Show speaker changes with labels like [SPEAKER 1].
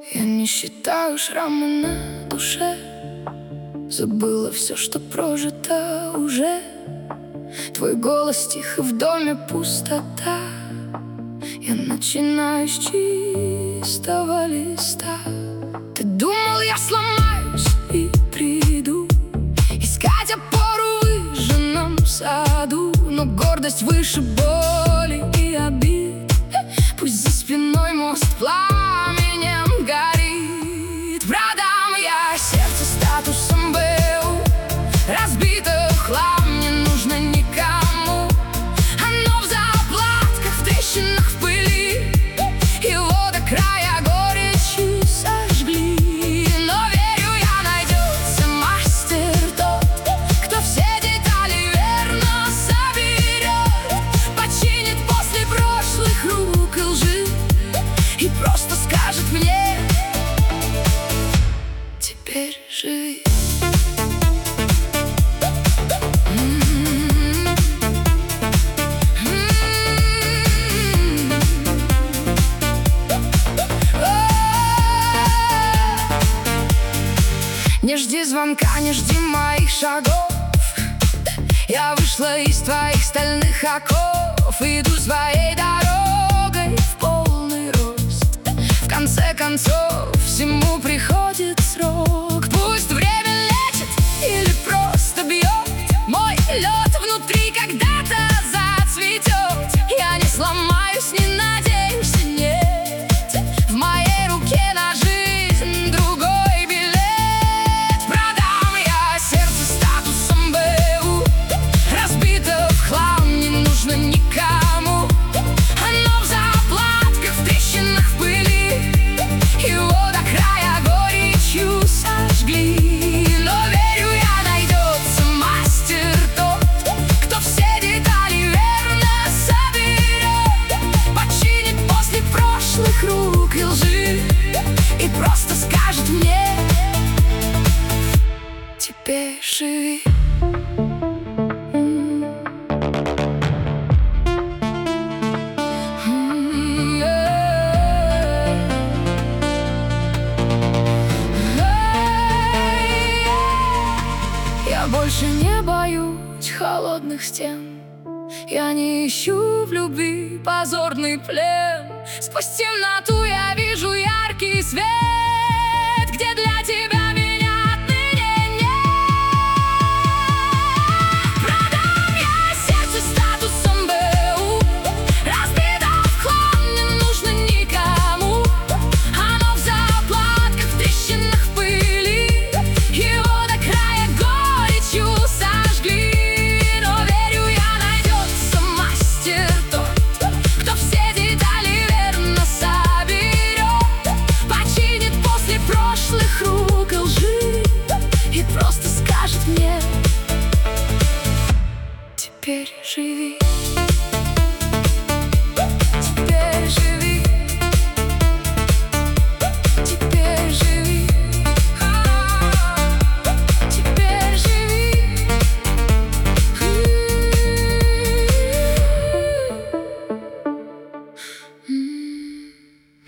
[SPEAKER 1] Я не считаю шрамы на душе, забыла все, что прожито уже. Твой голос тих, и в доме пустота. Я начинаю с чистого листа. Ты думал, я сломаюсь и приду искать опору в выжженном саду, но гордость выше боли и обид. Пусть за спиной мост пламенем горит. Продам я сердце статусом БУ, разбито в хлам, не нужно никому. Оно в заплатках, в трещинах, в пыли, его до края горечью сожгли. Но верю я, найдется мастер тот, кто все детали верно соберет, починит после прошлых рук и лжи и просто скажет мне: теперь живи. Не жди звонка, не жди моих шагов. Я вышла из твоих стальных оков, иду своей дорогой в полный рост. В конце концов, всему приходит срок. Пусть время лечит или просто бьет, мой лед внутри когда-то зацветет. Я не сломаюсь, не надеюсь, нет. В моей руке на жизнь другой билет. Продам я сердце статусом БУ, разбито в хлам, не нужно никому. Оно в заплатках, в трещинах, в пыли, его до края горечью сожгли. Но верю я, найдется мастер тот, кто все детали верно соберет, починит после прошлых рук и лжи и просто скажет мне: теперь живи. Я больше не боюсь холодных стен, я не ищу в любви позорный плен.